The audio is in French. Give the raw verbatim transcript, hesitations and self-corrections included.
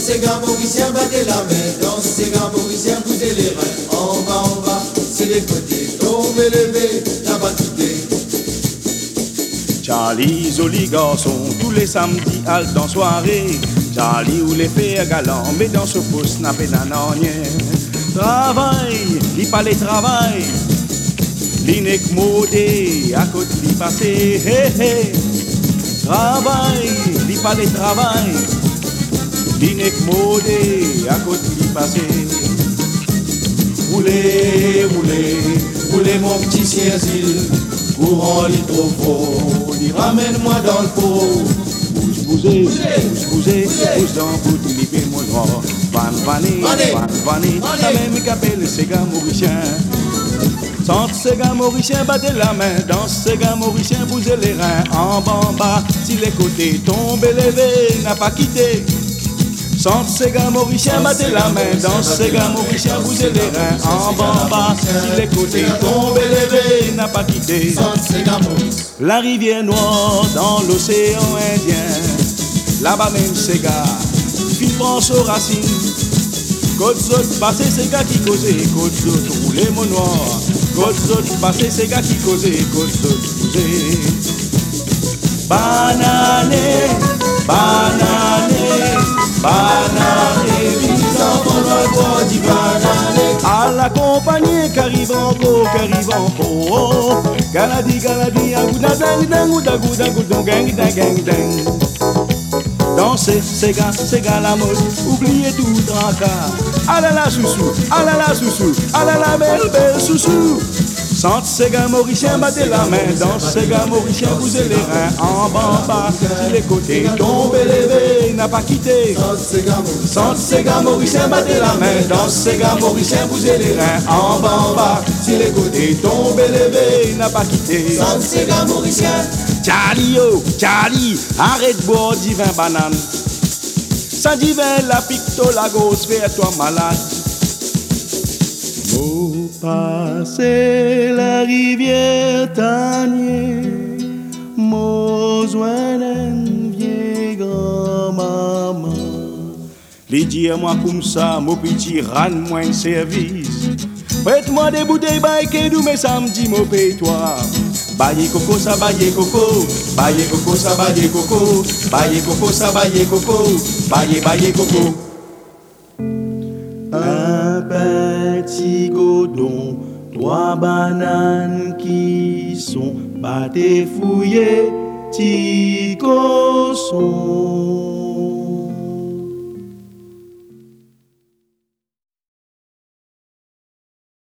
ces gars mauriciens, battez la main. Dans ces gars mauriciens, bougez les reins. En bas, en bas, c'est les côtés. Tombez, levez, n'a pas quitté. Charlie, joli garçon, tous les samedis, halte en soirée. Charlie ou les fées galants, mais dans ce pouce n'a pas d'anonien. Travail, il parle travail. L'inec modé, à côté d'y passer. Hey, hey. Travail, il parle travail. L'inec modé, à côté d'y passer. Roulez, roulez, roulez mon petit Ciersil. Courant lit trop fort, il ramène-moi dans le pot. Bouge, bougez, bouge, bougez, bouge dans le bout, il fait mon droit. Van vané, van vané, la même qu'appelle ces gars mauriciens. Sans ces gars mauriciens, battez la main. Dans ces gars mauriciens, bougez les reins. En bas, en bas, si les côtés tombent élevés, n'a pas quitté. Sans ces gars mauriciens, battez la main. Dans ces gars mauriciens, bougez les reins. En bas, en bas, si les côtés tombent élevés, n'a pas quitté. La rivière noire dans l'océan Indien. Là-bas même ces gars, ils pensent aux racines. Côte autres passez ces gars qui causaient. Côte autres roulez mon noir. Côte autres passez ces gars qui causaient. Côte autres causaient. Banané, banané, banané, les enfants doivent boire du banané. À la compagnie qu'arrive encore, qu'arrive encore. Galadi, galadi, agouda, dang, dang, ouda, gouda, goudon, gang, dang, gang, dang. Dansez, ces gars, ces gars la mode, oubliez tout tracas. Ah là là, soussou, ah là là, soussou, ah là là, belle, belle, soussou. Sans ces gars mauriciens, battez la main. Dans ces gars mauriciens, bougez les reins. En bas, en bas, si les côtés tombent élevés, n'a pas quitté. Sans ces gars mauriciens, battez la main. Dans ces gars mauriciens, bougez les reins. En bas, en bas, si les côtés tombent élevés, n'a pas quitté. Sans ces gars mauriciens. Charlie, oh, Charlie, arrête de boire du vin banane. Ça divin la picto la gosse, fais-toi malade. Au passer la rivière Tanier, mon joint d'une vieille grand-maman. Les dire moi comme ça, mon petit, rends-moi un service. Prête-moi des bouteilles, baille, qu'est-ce mais samedi, mon paye-toi. Baye coco, ça baye coco, baye coco, ça baye coco, baye coco, ça baye coco, baye baye coco. Un petit godon, trois bananes qui sont battés fouillés, petit cochon.